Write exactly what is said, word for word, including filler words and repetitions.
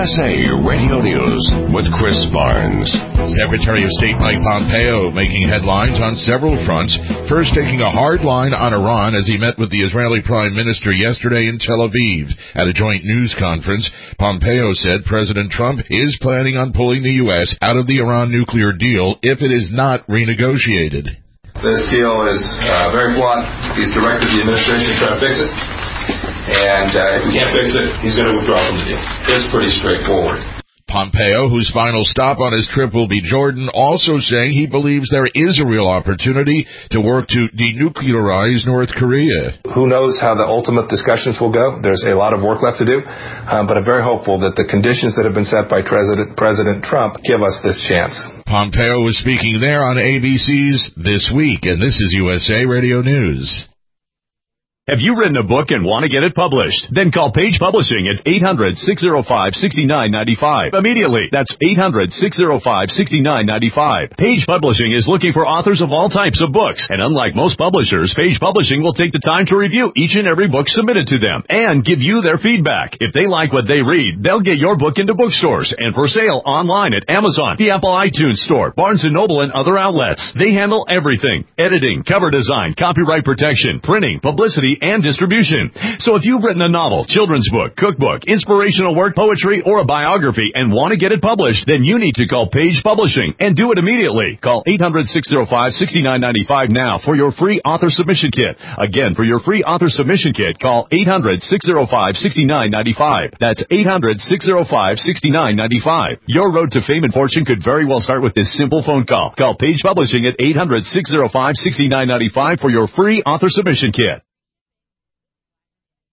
S A Radio News with Chris Barnes. Secretary of State Mike Pompeo making headlines on several fronts, first taking a hard line on Iran as he met with the Israeli Prime Minister yesterday in Tel Aviv. At a joint news conference, Pompeo said President Trump is planning on pulling the U S out of the Iran nuclear deal if it is not renegotiated. This deal is uh, very flawed. He's directed the administration to try to fix it. And uh, if we can't fix it, he's going to withdraw from the deal. It's pretty straightforward. Pompeo, whose final stop on his trip will be Jordan, also saying he believes there is a real opportunity to work to denuclearize North Korea. Who knows how the ultimate discussions will go? There's a lot of work left to do, uh, but I'm very hopeful that the conditions that have been set by President, President Trump give us this chance. Pompeo was speaking there on A B C's This Week, and this is U S A Radio News. Have you written a book and want to get it published? Then call Page Publishing at eight hundred, six oh five, six nine nine five. Immediately. That's eight hundred, six oh five, six nine nine five. Page Publishing is looking for authors of all types of books. And unlike most publishers, Page Publishing will take the time to review each and every book submitted to them and give you their feedback. If they like what they read, they'll get your book into bookstores and for sale online at Amazon, the Apple iTunes Store, Barnes and Noble, and other outlets. They handle everything: editing, cover design, copyright protection, printing, publicity, and distribution. So if you've written a novel, children's book, cookbook, inspirational work, poetry, or a biography and want to get it published, then you need to call Page Publishing and do it immediately. Call eight hundred, six oh five, six nine nine five now for your free author submission kit. Again, for your free author submission kit, call eight hundred, six oh five, six nine nine five. That's eight hundred, six oh five, six nine nine five. Your road to fame and fortune could very well start with this simple phone call. Call Page Publishing at eight hundred, six oh five, six nine nine five for your free author submission kit.